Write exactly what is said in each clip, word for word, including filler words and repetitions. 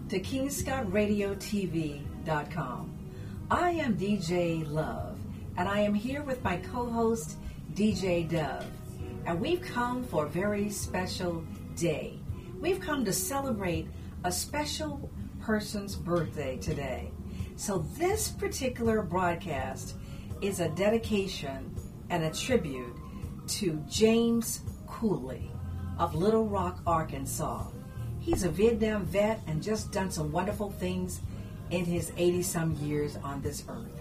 to king scott radio t v dot com. I am D J Love, and I am here with my co-host, D J Dove. And we've come for a very special day. We've come to celebrate a special person's birthday today. So this particular broadcast is a dedication and a tribute to James Cooley of Little Rock, Arkansas. He's a Vietnam vet and just done some wonderful things in his eighty-some years on this earth.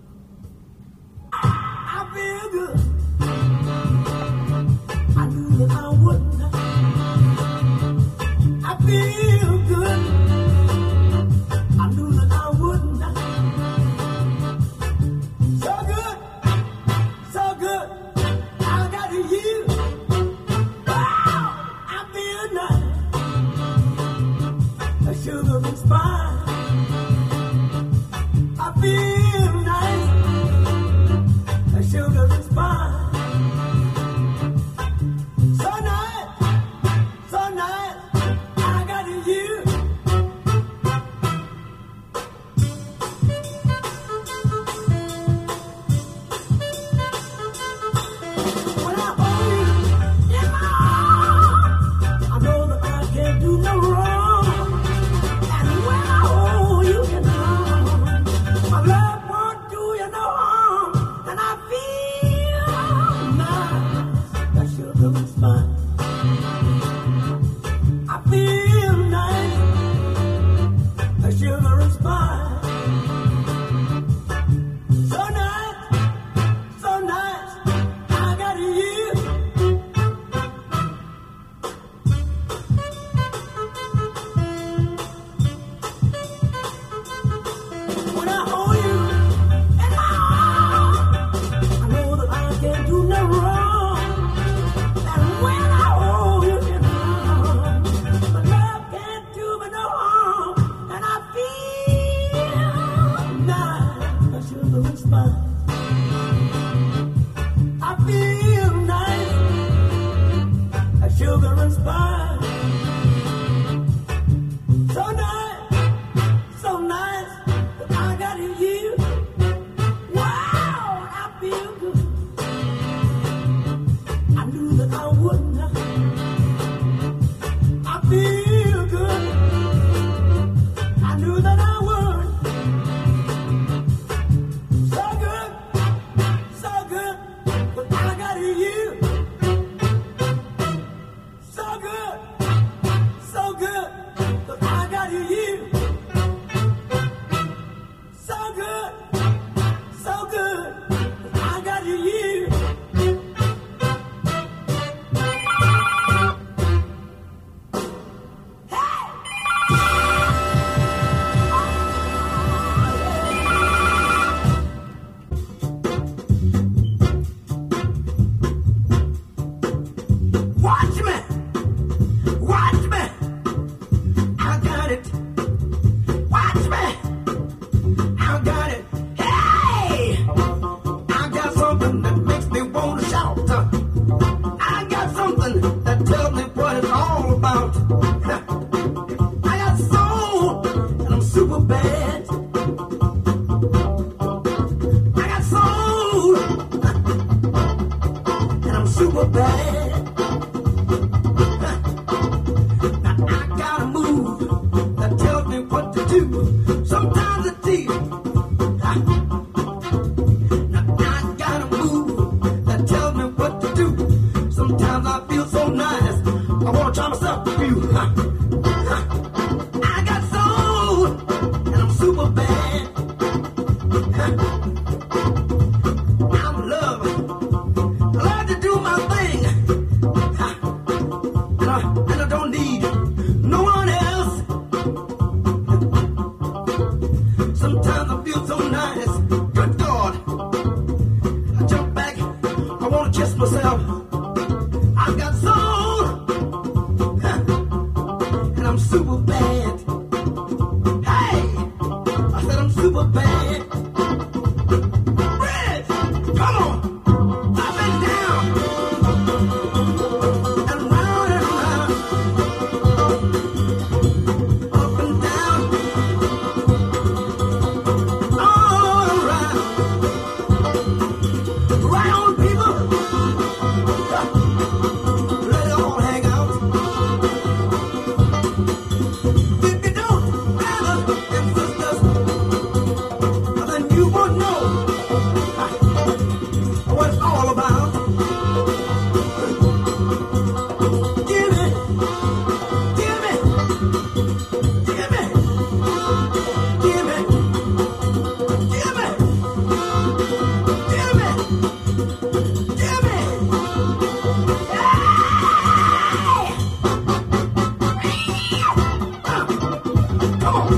I feel good. I knew that I wouldn't. I feel good. I knew that I wouldn't. So good, so good. I got you. Wow, I feel nice. The sugar and spice. I feel nice. The sugar and spice. So nice, so nice. I got you. When I hold you in my arms, I know that I can't do no wrong. And when I hold you in my arms, my love won't do you no harm. And I feel nice. That sugar and spice. I feel nice. That sugar and spice. So nice, so nice. I got you. When I hold you in my arms, I know that I can't do no wrong. And when I hold you in my arms, my love can't do me no harm. And I feel nice, that sugar and spice. I feel nice, that sugar and spice. So nice, so nice, that I got you. Wow, I feel good. I knew that I wouldn't. I feel good. I knew that I would. So good, so good, but I got you. So good, so good, but I got you. So good, so good, but I got you. Watch me, watch me, I got it. Watch me, I got it. Hey, I got something that makes me want to shout. I got something that tells me what it's all about. I got soul, and I'm super bad. I got soul, and I'm super bad. Now I got a move that tells me what to do. Sometimes it's deep. Now I got a move that tells me what to do. Sometimes I feel so nice, I wanna try myself with you. I got soul, and I'm super bad. I'm love. I love to do my thing. And I, and I don't need no one else. Sometimes I feel so nice. Good God. I jump back. I want to kiss myself. I've got soul. And I'm super bad. Hey! I said I'm super bad. Red! Come on! Up and down! And round and round. Up and down Let it all hang out. If you don't, brothers and sisters, then you won't know what it's all about. Give it, give it, give it, give it, give it, give it, give it. Come on.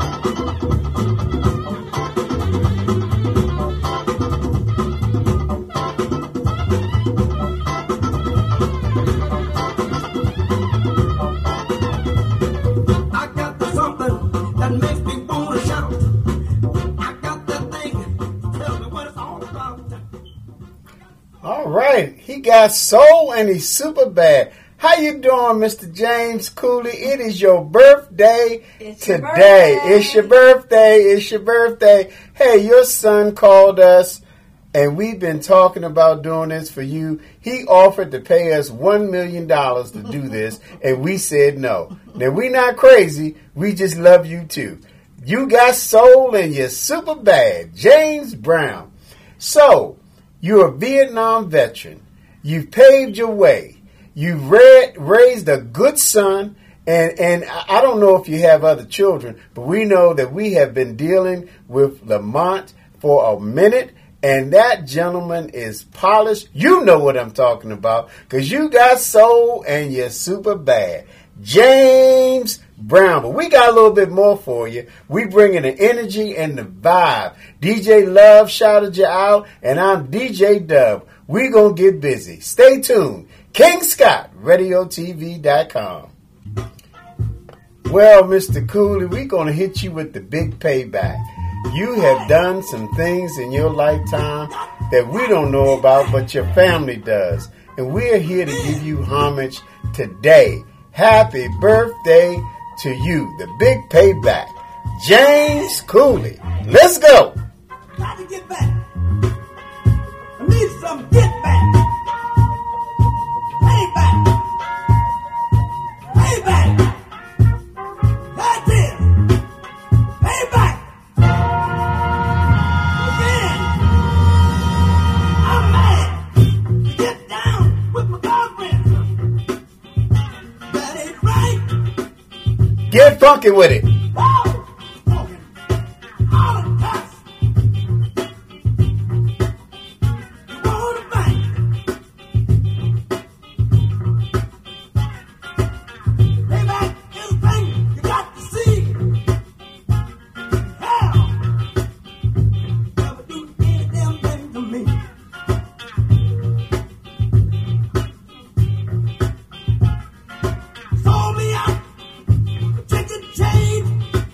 I got the something that makes me wanna shout. I got that thing, tell me what it's all about. All right, he got soul and he's super bad. How you doing, Mister James Cooley? It is your birthday It's your today. birthday. It's your birthday. It's your birthday. Hey, your son called us, and we've been talking about doing this for you. He offered to pay us one million dollars to do this, and we said no. Now, we not crazy. We just love you, too. You got soul and you're super bad. James Brown. So, you're a Vietnam veteran. You've paved your way. You've read, raised a good son. And, and I don't know if you have other children, but we know that we have been dealing with Lamont for a minute. And that gentleman is polished. You know what I'm talking about because you got soul and you're super bad. James Brown. But we got a little bit more for you. We bringing the energy and the vibe. D J Love shouted you out, and I'm D J Dub. We gonna get busy. Stay tuned. King Scott Radio T V dot com. Well, Mister Cooley, we're gonna hit you with the big payback. You have done some things in your lifetime that we don't know about, but your family does. And we're here to give you homage today. Happy birthday to you. The big payback. James Cooley. Let's go. Got to get back. I need some get back. Payback. Payback. That's it. Payback. Again. I'm mad. To get down with my girlfriend. That ain't right. Get funky with it. Whoa! Talking all the cuss. You wanna fight? Payback is a thing you got to see. Hell, never do any damn thing to me. Sold me out. Chicken change.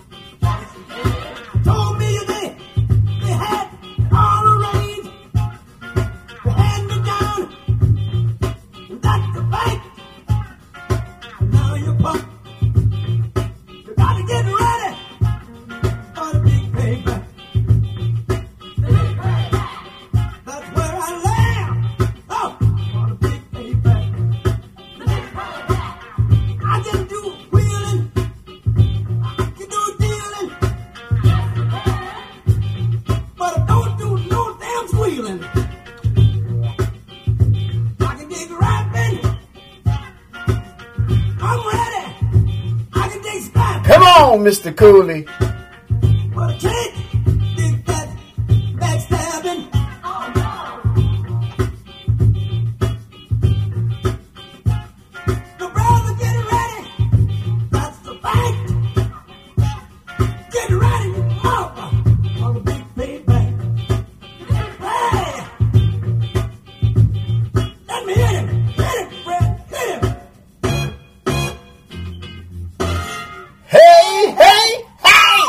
Told me they, they had all arranged. They had me down. That's the fight. Now you're pumped. You gotta get ready for the big payback. That's where I land. Oh, for the big payback. I can do wheeling. I can do dealing. But I don't do no damn squealing. I can dig rapping. I'm ready. I can dig scrapping. Come on, Mister Cooley. But I can't dig that backstabbing. The brother get ready. That's the fact. Get ready, you mother. On the big payback. Hey! Let me hit him. Hit him, Fred. Hit him. Hey, hey, hey!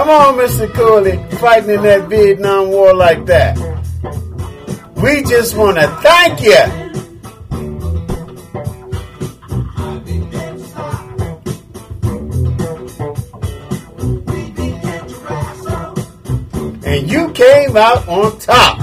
Come on, Mister Cooley, fighting in that Vietnam War like that. We just want to thank you. And you came out on top.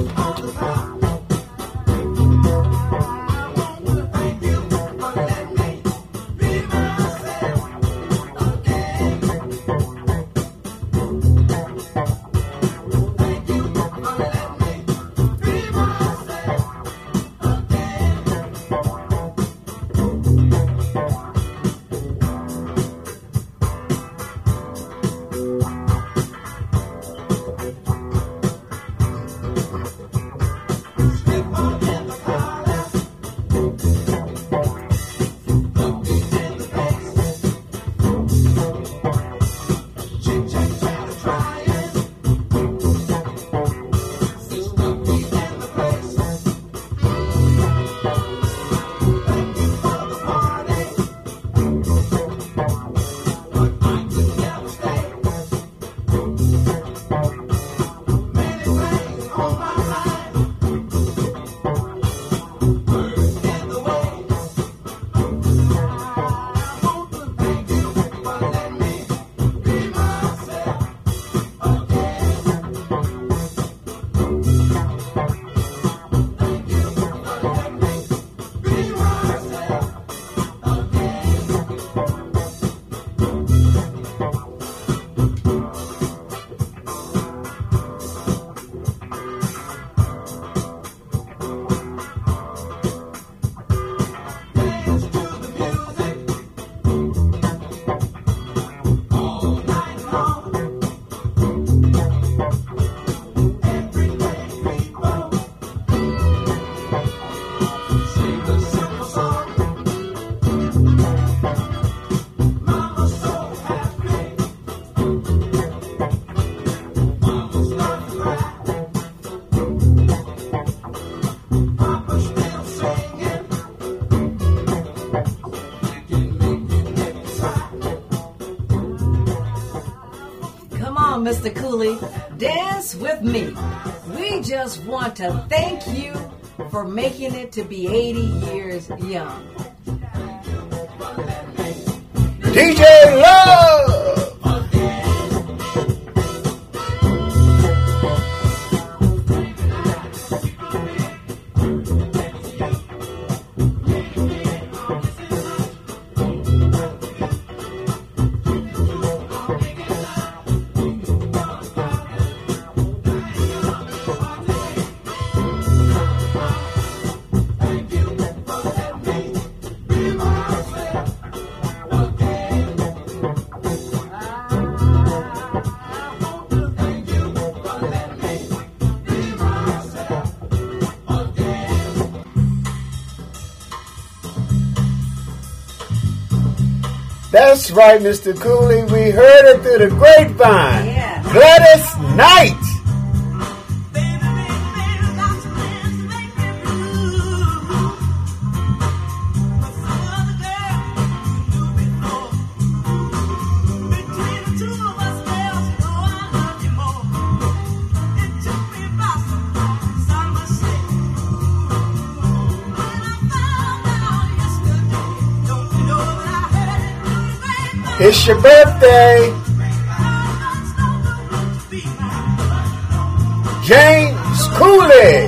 Mister Cooley, dance with me. We just want to thank you for making it to be eighty years young. D J Love! That's right, Mister Cooley. We heard it through the grapevine. Yeah. Gladys Knight. It's your birthday. James Cooley.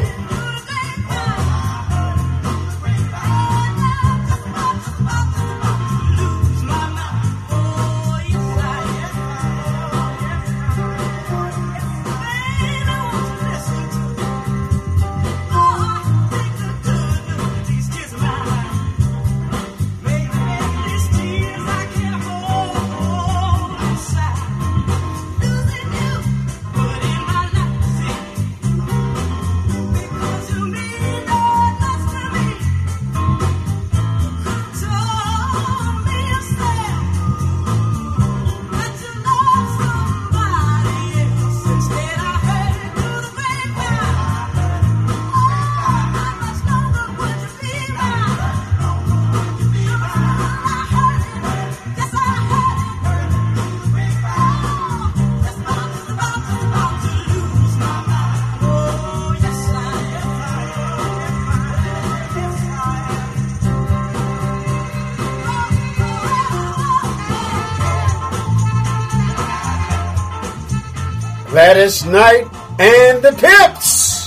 Gladys Knight and the Pips.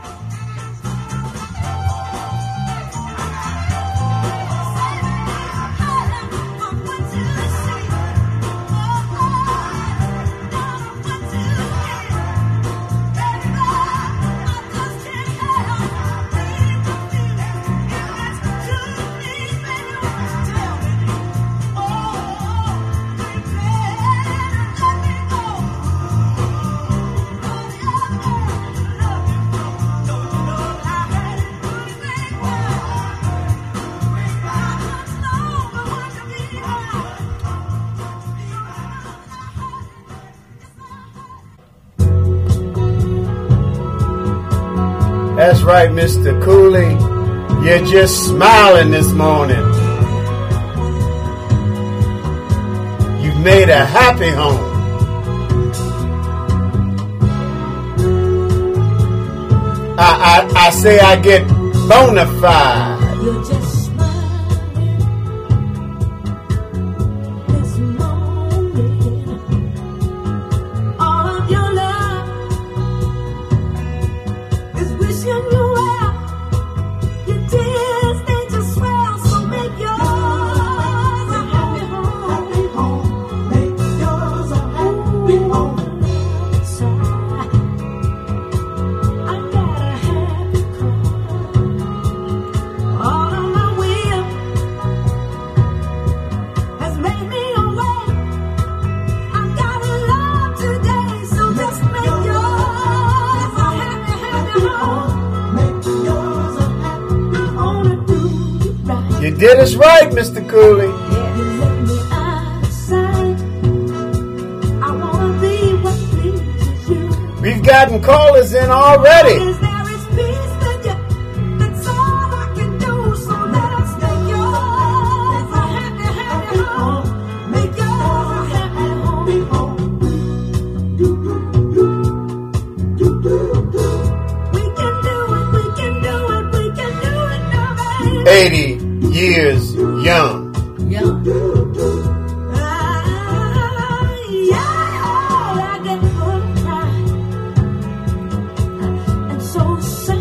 That's right, Mister Cooley. You're just smiling this morning. You've made a happy home. I, I, I say I get bona fide. You're just smiling this morning. All of your love is wishing you well. Your tears, they just swell, so make yours a happy home. Happy home. Make yours a happy home. I got a happy cry. All of my will has made me awake. I got a love today, so just make yours a happy, happy home. Make yours a happy home. Do you right? You did us right, Mister Cooley. You let me out of sight. I wanna be what pleases you. We've gotten callers in already. Is there is peace with you? That's all I can do. So let us make yours a happy, happy home. Make yours a happy home. We can do it, we can do it, we can do it now, baby. eighty years young. Young. Ah, yeah, I get full of pride and so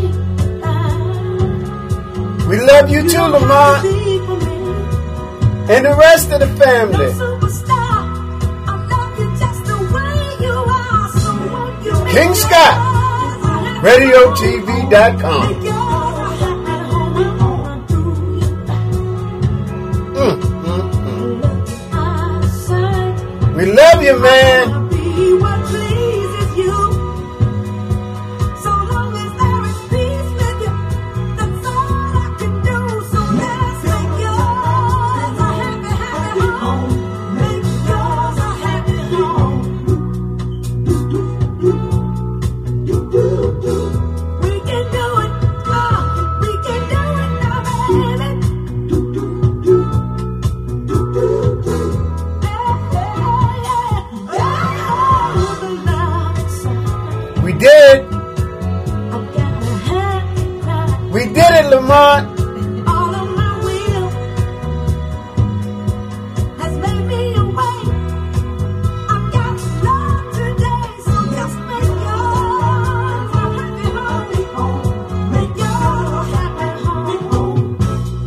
sanctified. We love you You too, don't have to Lamont, be for me. and the rest of the No family. superstar. I love you just the way you are. So won't you make King yours Scott, a happy radio home? T V dot com. Make yours a happy home. I wanna do you right. Mm, mm, mm. Look out of sight. We love you, man. Wanna be what pleases you. So long as there is peace with you, that's all I can do. So let's make yours a happy, happy home. Make yours a happy home. We can do it, oh, we can do it now, baby. We did. We did it, Lamont. All of my will has made me awake. I've got love today, so just make yours a happy home. Make yours a happy home.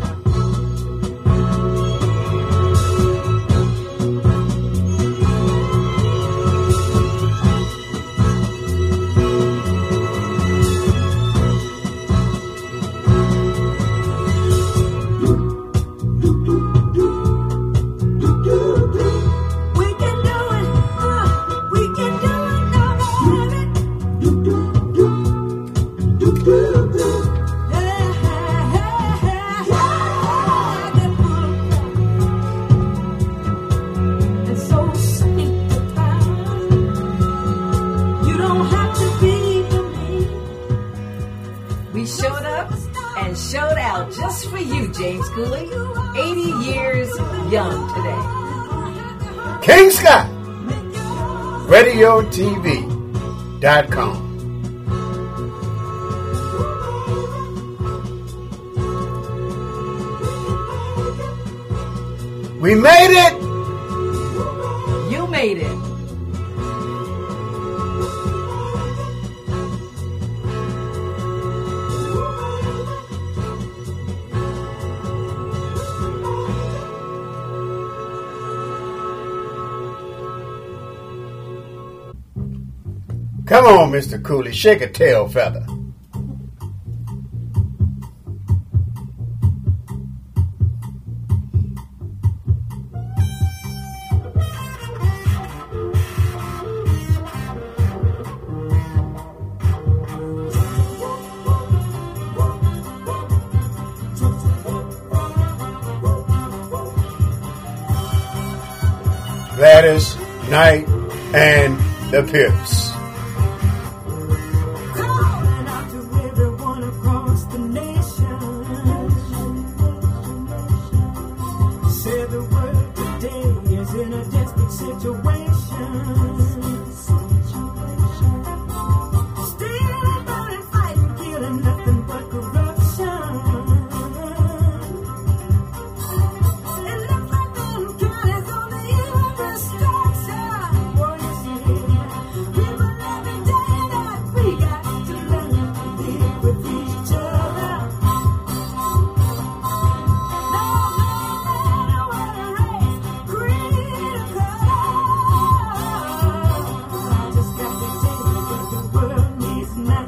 We can do it, uh, we can do it now, baby. Yeah, yeah, yeah, yeah. Get full of and so sanctified. You don't have to be for me. We showed up and showed out just for you, James Cooley. eighty years young today. King Scott, radio T V dot com. We made it. You made it. Come on, Mister Cooley, shake a tail feather. Gladys Knight and the Pips. Calling out to everyone across the nation. Say the world today is in a desperate situation. Stealing, burning, fighting, killing, nothing but corruption. It looks like them counties on the infrastructure. Boy, you see, people every day that we got to learn to live with each other. No matter what race, creed, or color. I just got to tell you what the world needs now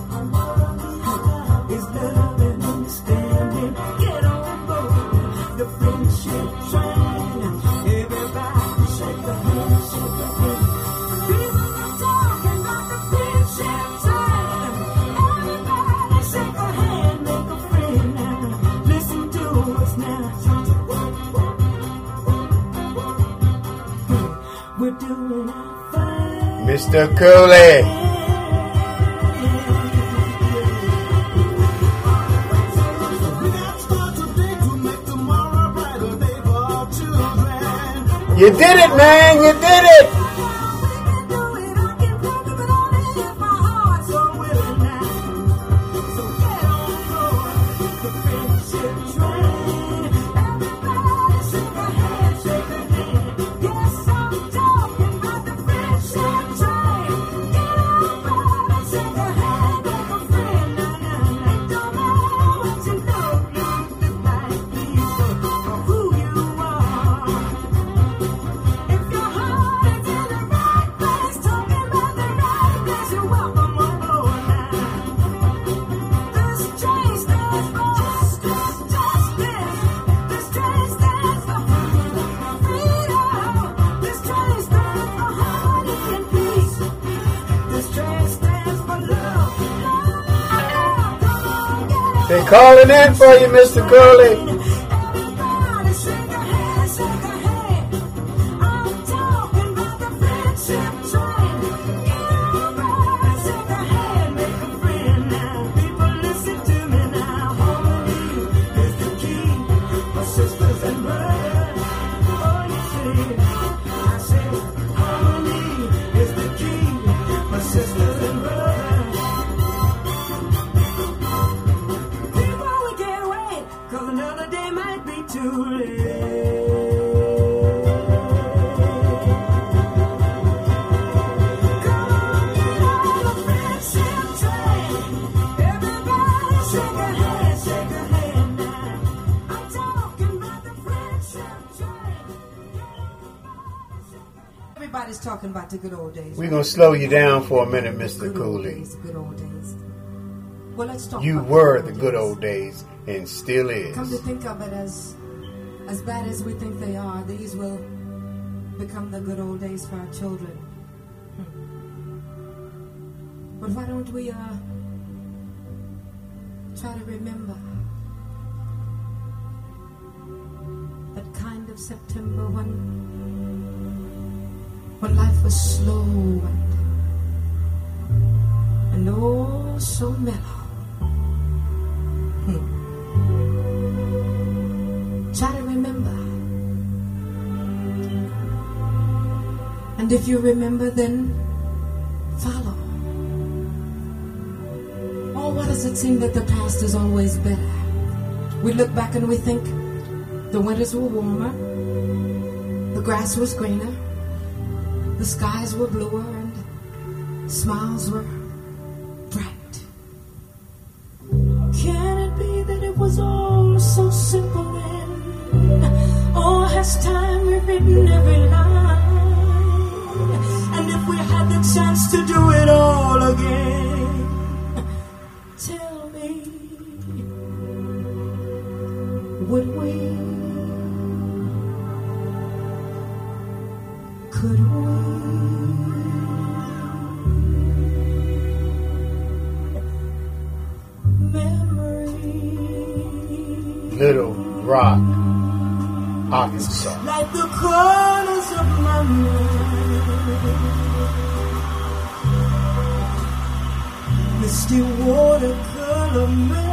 is love and understanding. Get on board the friendship train. Everybody shake a hand, shake a hand. People are talking about the friendship train. Everybody shake a hand, make a friend now. Listen to us now. We're doing our thing. Mister Cooley. You did it, man. You did it. They calling in for you, Mister Cooley. Everybody shake a hand, shake a hand. I'm talking about the friendship train. Everybody shake a hand, make a friend now. People listen to me now. Harmony is the key for sisters and brothers. Oh, you see, I say harmony is the key for sisters and brothers. Before we get away, 'cause another day might be too late. Come on, get on the friendship train. Everybody shake a hand, shake a hand now. I'm talking about the friendship train. Everybody's talking about the good old days. We're going to slow you down for a minute, Mister Good old Cooley. days, good old days. Well, let's talk You about were the good old days and still Come to is. think of it, as as bad as we think they are, these will become the good old days for our children. Hmm. But why don't we uh try to remember that kind of September when when life was slow and and oh so mellow. Hmm. Try to remember. And if you remember, then follow. Oh, why does it seem that the past is always better? We look back and we think the winters were warmer, the grass was greener, the skies were bluer, and smiles were bright. Can it be that it was all so simple then? Or has time rewritten every line? And if we had the chance to do it all again, tell me, would we, could we, memory, Little Rock, Arkansas. like the corners of my mind, misty watercolor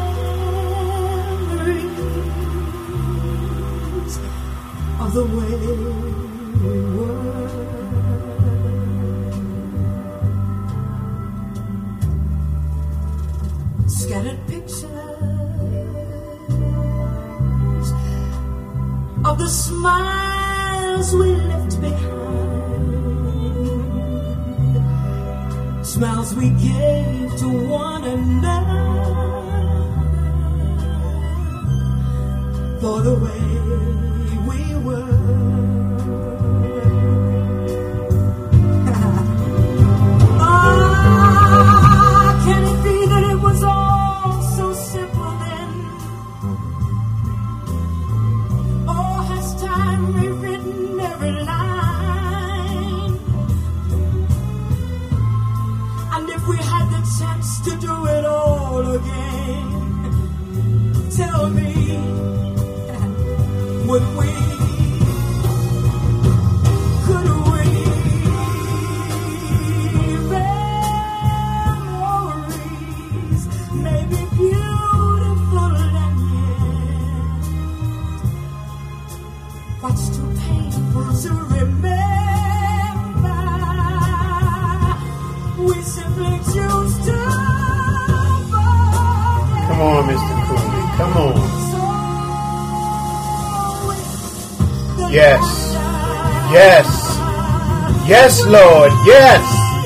memories of the way we were. Scattered pictures of the smiles we left behind, smiles we gave to one another for the way we were. Ah, can it be that it was all so simple then? Or has time rewritten every line? And if we had the chance to do it all again, tell me, would we, could we, memories may be beautiful and yet what's too painful to remember, we simply choose to forget. Come on, Mister Cooley. Come on. Yes. Yes. Yes, Lord. Yes.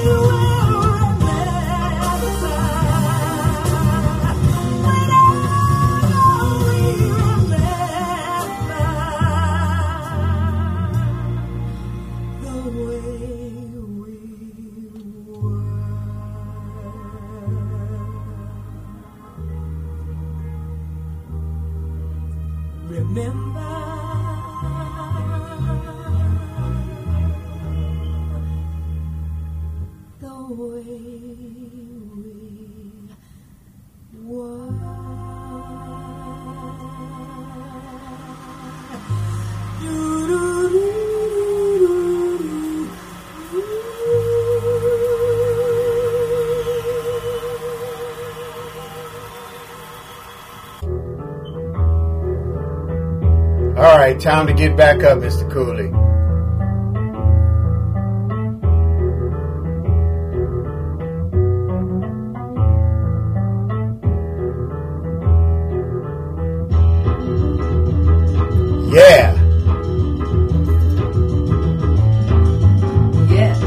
Remember the way we were. All right, time to get back up, Mister Cooley. Yeah. Yes.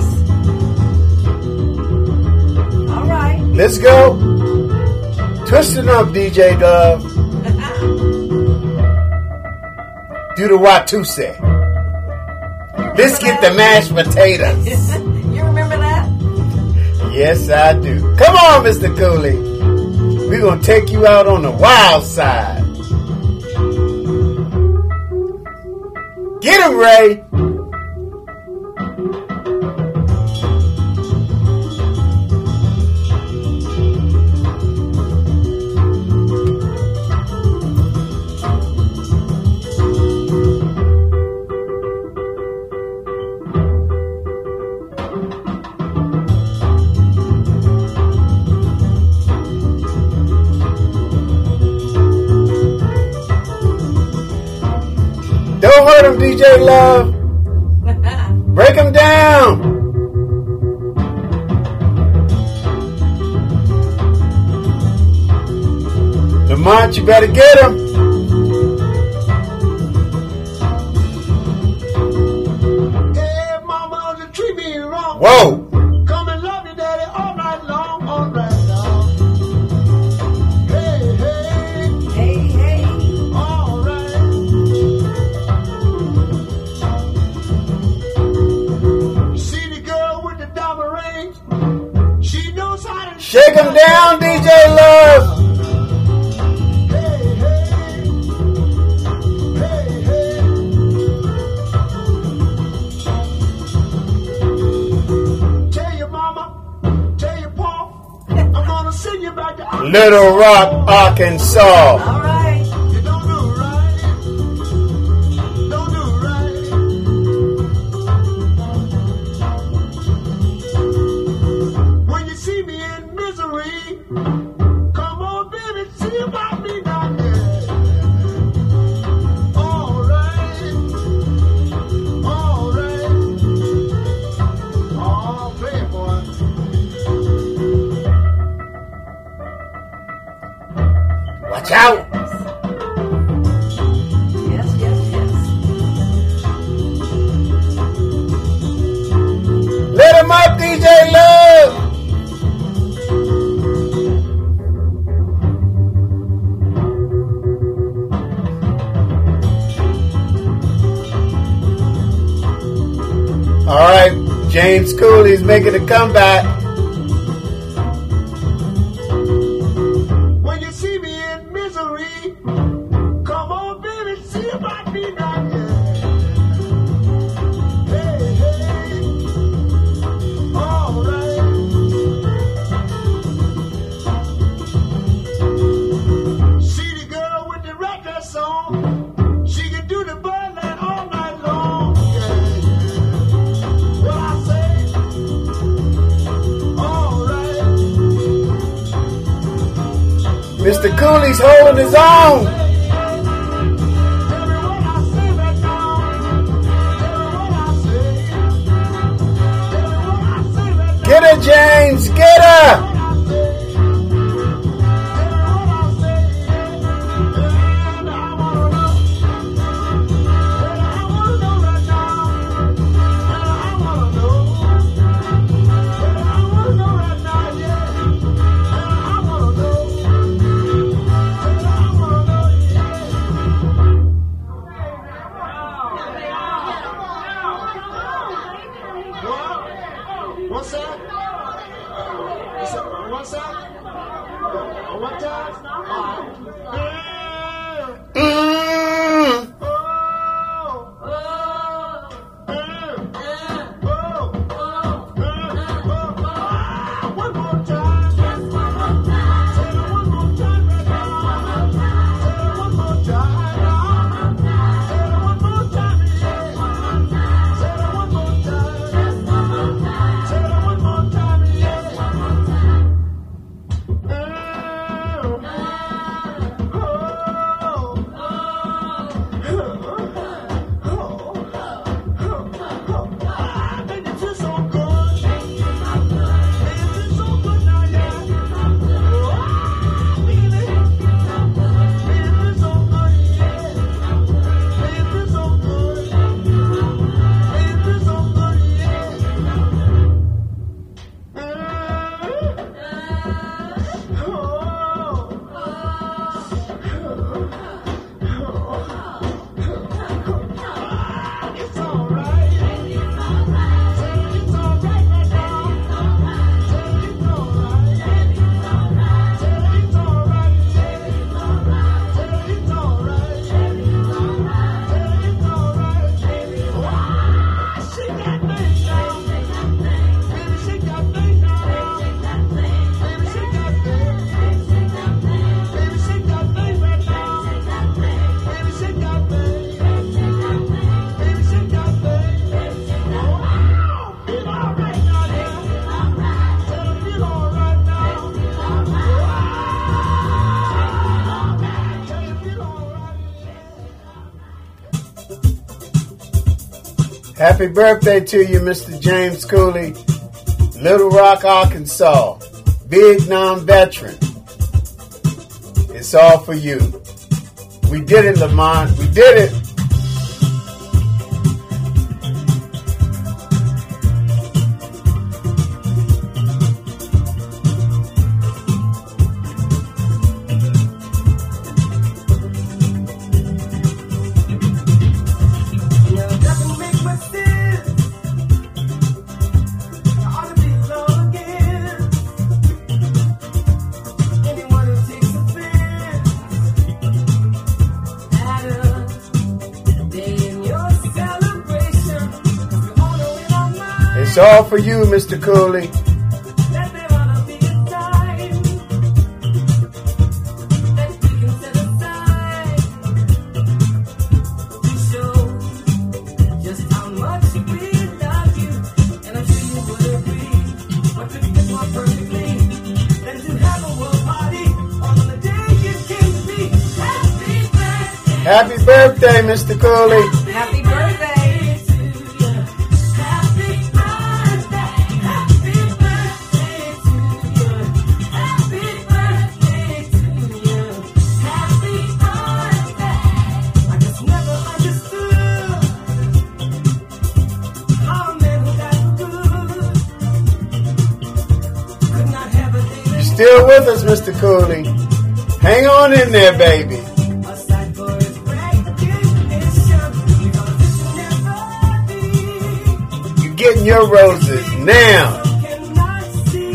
All right. Let's go. Twisting up, D J Dove. Do the Watusi. Let's get the mashed potatoes. You remember that? Yes, I do. Come on, Mister Cooley. We're going to take you out on the wild side. Get him, Ray. Don't hurt him, D J Love. Break him down. Lamont, you better get him. Hey, mama, don't treat me wrong. Whoa. Come and love you, daddy, all night long, all right now. Hey, hey, Hey, hey. all right. See the girl with the diamond rings? down, D J Love. Hey, hey, hey, hey. Tell your mama, tell your pa, I'm gonna send you back to Little Rock, Arkansas. All right. You don't do right. Don't do right. When you see me in misery, come on, baby, see about me down there. All right. All right. Oh, play it, boy. Watch out. Yes, yes, yes. Let him up, D J Love. All right, James Cooley's making a comeback. When you see me in misery, come on, baby, see about me down there. Hey, hey, all right. See the girl with the record song, she can do the Birdland all night long. Yeah. What I say? All right. Mister Cooley's holding his own. Get her, James. Get her. What's that? What's that? What's that? What time? Mm. Oh. Oh. Oh. One more time. Say it one more time right now. Say it one more time. Say it one more time. Say it one more time. Say it one more time. Happy birthday to you, Mister James Cooley. Little Rock, Arkansas. Vietnam veteran. It's all for you. We did it, Lamont. We did it. all for you, Mister Cooley. That there ought to be a time that we can set aside to show just how much we love you. And I'm sure you would agree, what could fit more perfectly than to have a world party on the day you came to be. Happy birthday. Happy birthday, Mister Cooley. Happy birthday. Happy birthday. Happy birthday to you. Happy birthday to you. Happy birthday. I just never understood how a man who got good could not have a day You're still with us, Mister Cooley. Hang on in there, baby. aside for his recognition, because it should never be. You're getting your roses now. Cannot see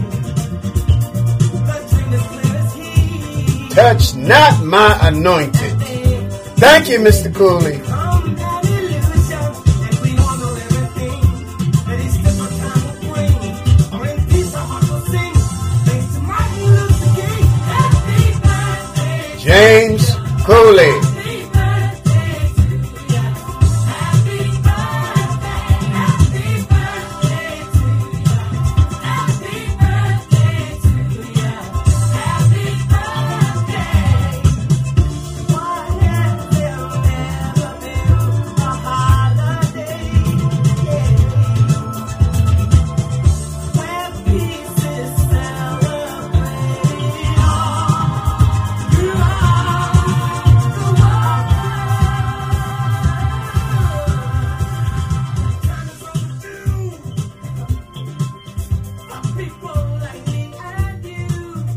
the dream as clear as he. Touch not my anointed. Thank you, Mister Cooley. Come that illusion, and we all know everything that each different time will bring. Or in peace, our heart will sing. Thanks to Martin Luther King. Happy birthday, James Cooley. happy birthday to you. Happy birthday, happy birthday to you. Happy birthday to you. Happy birthday. Why has there never been a holiday? Where peace is celebrated all throughout the world. Time is overdue for people like me and you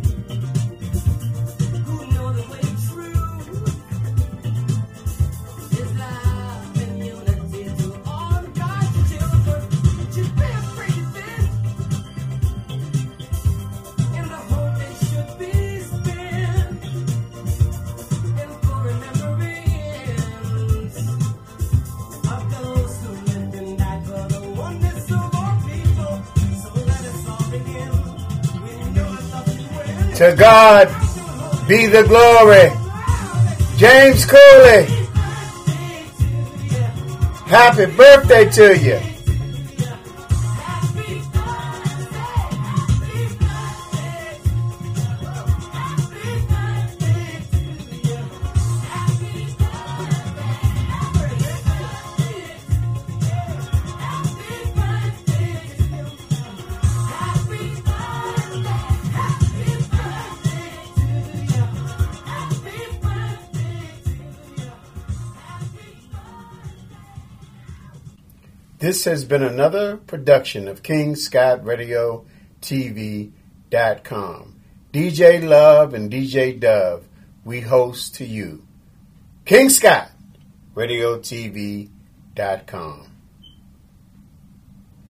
who know the way true is love and unity to all God's children. Should be afraid then in the home they should be spent and for remembrance of those who lived and died for the oneness of all people. So let us all begin. We know it's up to win. To God be the glory. James Cooley. Happy birthday to you. This has been another production of King Scott Radio T V dot com. D J Love and D J Dove, we host to you. King Scott Radio T V dot com.